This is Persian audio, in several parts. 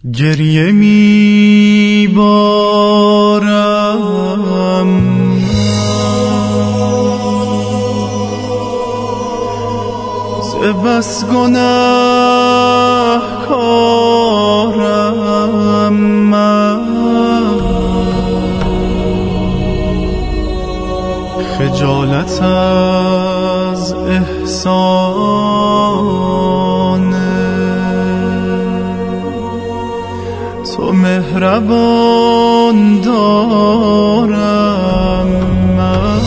گریه میبارم ز بس گناهکارم من، خجالت از احسان تو مهربان دارم من.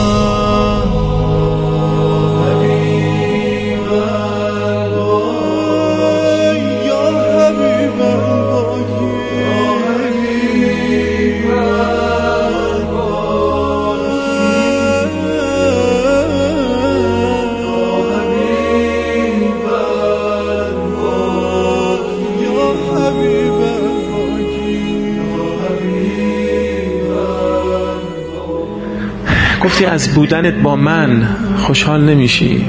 گفتی از بودنت با من خوشحال نمیشی.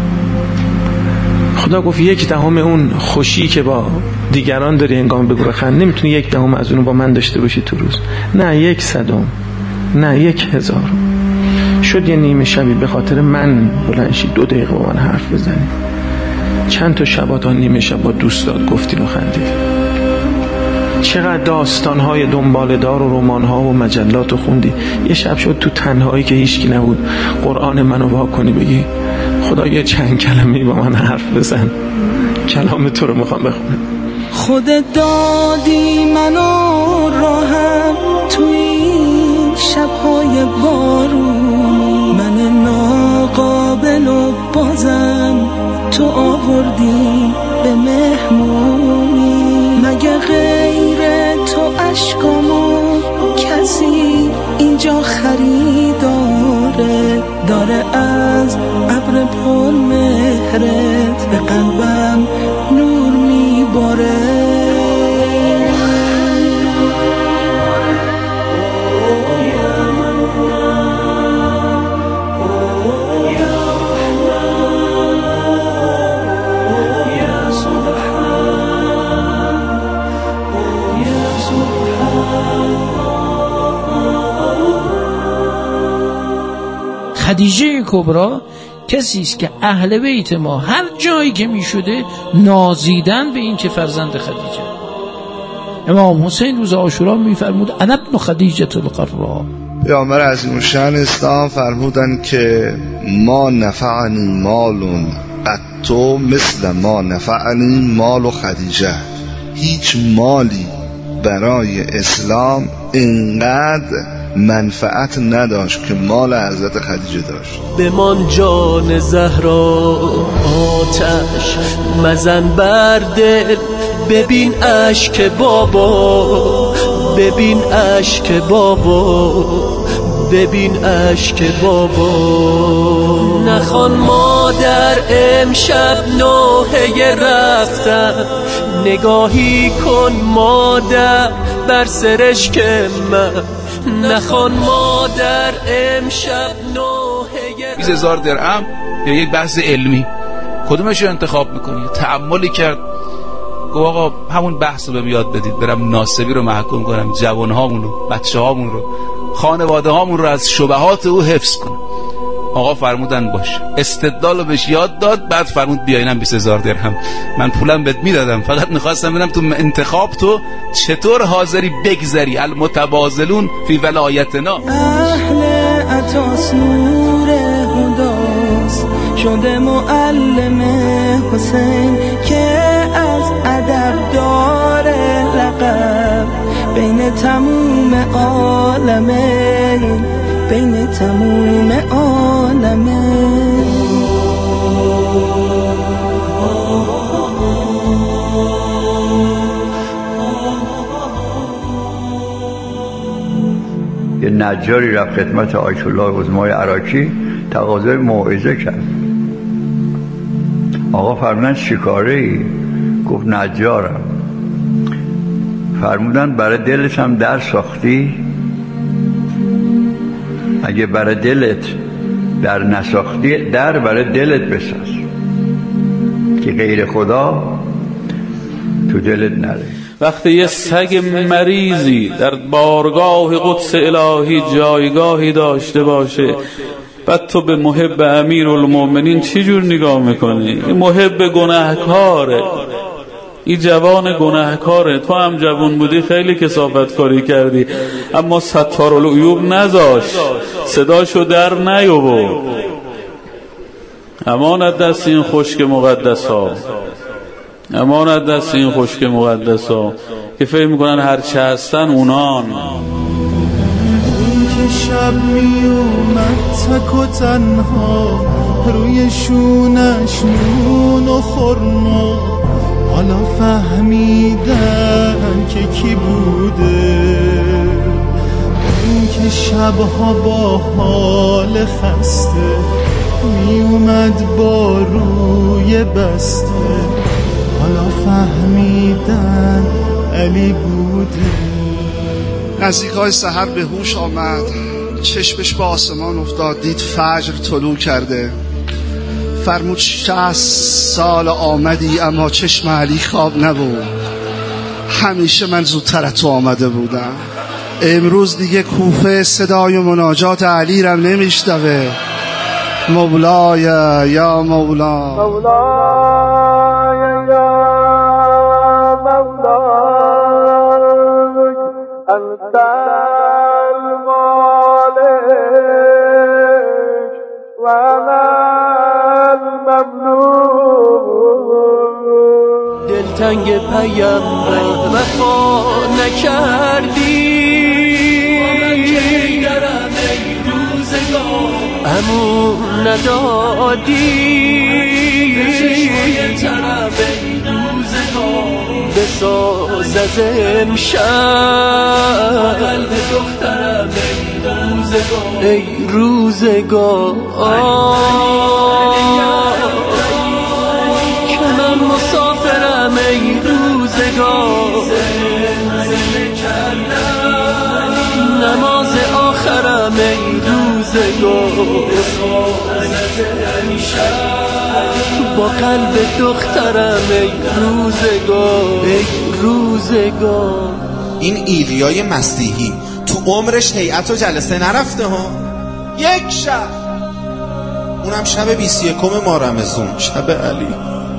خدا گفت 1/10 اون خوشی که با دیگران داری هنگام بگو بخند نمیتونی 1/10 از اونو با من داشته باشی تو روز. نه 100 نه 1000. شد یه نیمه شبی به خاطر من بلند شی 2 دقیقه با من حرف بزنی. چند تا شبات نیمه شب با دوستات گفتید و خندید. چقدر داستان‌های دنباله‌دار و رمان‌ها و مجلات رو خوندی. یه شب شد تو تنهایی که هیچکی نبود قرآن منو وا کنی بگی خدا یه چند کلمه‌ای با من حرف بزن، کلام تو رو میخوام بخونم. خودت دادی منو راهم توی این شب‌های بارونی، من ناقابل و بازم تو آوردی به مهمونی. مگه غیر تو عشقامو کسی اینجا خریداره؟ داره از ابر پر مهرت به قلبم نور میباره. خدیجه کبری کسی است که اهل بیت ما هر جایی که می شده نازیدن به این که فرزند خدیجه. امام حسین روز عاشورا می فرمود انا ابن خدیجه القرا. پیامبر عظیم‌الشأن اسلام فرمودن که ما نفعنی مال قط مثل ما نفعنی مال خدیجه. هیچ مالی برای اسلام اینقدر منفعت نداشت که مال حضرت خدیجه داشت. بمان جان زهرا آتش مزن بر دل، ببین اشک بابا، ببین اشک بابا، ببین اشک بابا. نخوان مادر امشب نوحه رفتن، نگاهی کن مادر بر سرشک من. نخوان مادر امشب نوحه 20,000 درهم یا یک بحث علمی کدومش رو انتخاب میکنی؟ تأملی کرد گفت آقا همون بحث رو به یاد بدید، برم ناسبی رو محکوم کنم، جوانهامون رو، بچه‌هامون رو، خانواده هامون رو از شبهات او حفظ کنم. آقا فرمودن باش. استدلال رو بهش یاد داد. بعد فرمود بیا اینم 20,000 درهم، من پولم بهت میدادم، فقط میخواستم ببینم تو انتخاب تو چطور حاضری بگذری. المتبازلون فی ولایتنا. اهل عطاس نور هداست، شده معلم حسین که از ادب داره لقب. بین تموم عالمه، بین تموم عالمه. یه نجاری رفت خدمت آیت الله عظمای عراقی تقاضای موعظه کرد. آقا فرمودن چی کاره ای؟ گفت نجارم. فرمودن برای دلت هم در ساختی؟ اگه برای دلت در نساختی، در برای دلت بساز که غیر خدا تو دلت نره. وقتی یه سگ مریضی در بارگاه قدس الهی جایگاهی داشته باشه، بعد تو به محب امیرالمومنین چی جور نگاه میکنی؟ محب گناهکاره، این جوان گناهکاره. تو هم جوان بودی خیلی کثافت کاری کردی، اما ستارالعیوب نذاشت، صداشو در نیاورد. امانت دست این خشک مقدس ها، امانت دست این خشک مقدس ها که فکر میکنن هرچه هستن اونان. اون که شب می اومد تک و تنها، روی شونش نون و خورما، حالا فهمیدن که کی بوده. اون که شبها با حال خسته می اومد با روی بسته، حالا فهمیدن علی بوده. نزدیکای سحر به هوش آمد، چشمش به آسمان افتاد، دید فجر طلوع کرده. فرمود 60 سال آمدی اما چشم علی خواب نبود، همیشه من زودتر از تو آمده بودم. امروز دیگه کوفه صدای مناجات علی رم نمیشنوه. مولای یا مولا، مولای یا مولا، انت المالک و انا المملوک. دلتنگ پیامبر وفا نکردی، همون ندادی، بساز از امشب قلب دخترم ای روزگار، که من مسافرم ای روزگار، نماز آخرم ای روزگار، با قلب دخترم ای روزگار، ای روزگار. این ایلیای مسیحی تو عمرش هیئت و جلسه نرفته ها، یک شب، اونم شب 21 ماه رمضان، شب علی.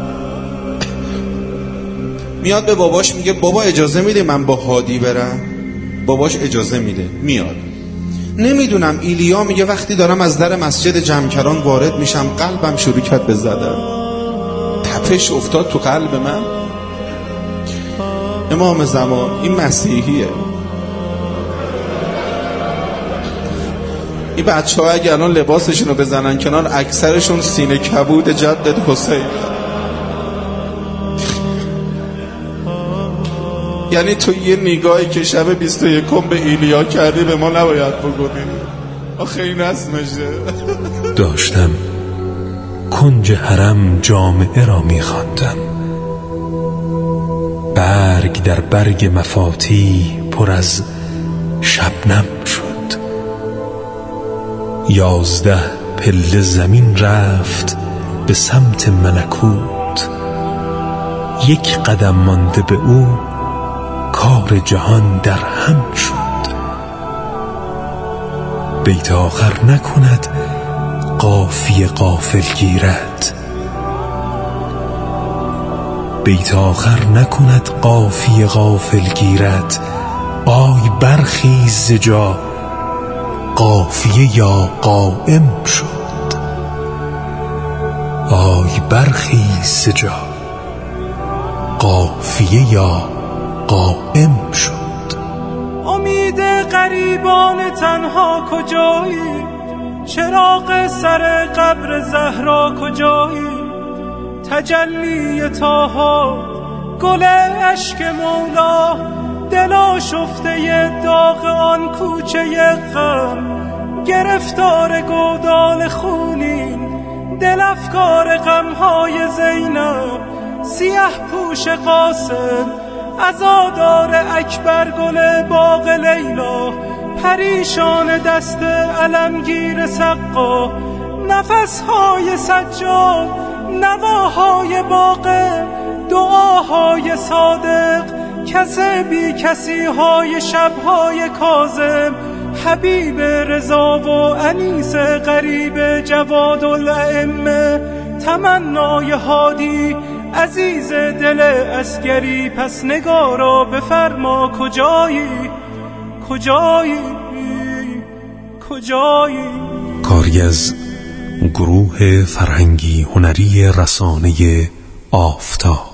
میاد به باباش میگه بابا اجازه میده من با هادی برم؟ باباش اجازه میده، میاد. نمیدونم ایلیا میگه وقتی دارم از در مسجد جمکران وارد میشم قلبم شروع کرد به زدن، تپش افتاد تو قلب من. امام زمان این مسیحیه. این بچه ها اگه الان لباسشون رو بزنن کنار، اکثرشون سینه کبود جدد حسین. یعنی تو یه نگاهی که شب 21 به ایلیا کردی به ما نباید بگونی. آخه این رسمشه. داشتم کنج حرم جامعه را می‌خواندم، برگ در برگ مفاتی پر از شبنم شد. 11 پله زمین رفت به سمت ملکوت، یک قدم مانده به او کار جهان در هم شد. بیت آخر نکند قافیه غافل گیرد، بیت آخر نکند قافیه غافل گیرد. آی برخیز ز جا قافیه یا قائم شد، آی برخیز ز جا قافیه یا قائم شد. امید غریبان تنها کجایی؟ چراغ سر قبر زهرا کجایی؟ تجلی طاها گل اشک مولا، دلا شفته داغ آن کوچه غم، گرفتار گودال خونین دل افکار غمهای زینب، سیه پوش قاسم عزادار اکبر گل باغ لیلا، پریشان دست علمگیر سقا، نفسهای سجاد نواهای باغ، دعاهای صادق، کس بی کسی های شبهای کاظم، حبیب رضا و انیس غریب جواد الائمه، تمنای هادی عزیز دل عسکری. پس نگارا بفرما کجایی کجایی کجایی. کاری از گروه فرهنگی هنری رسانه آفتاب.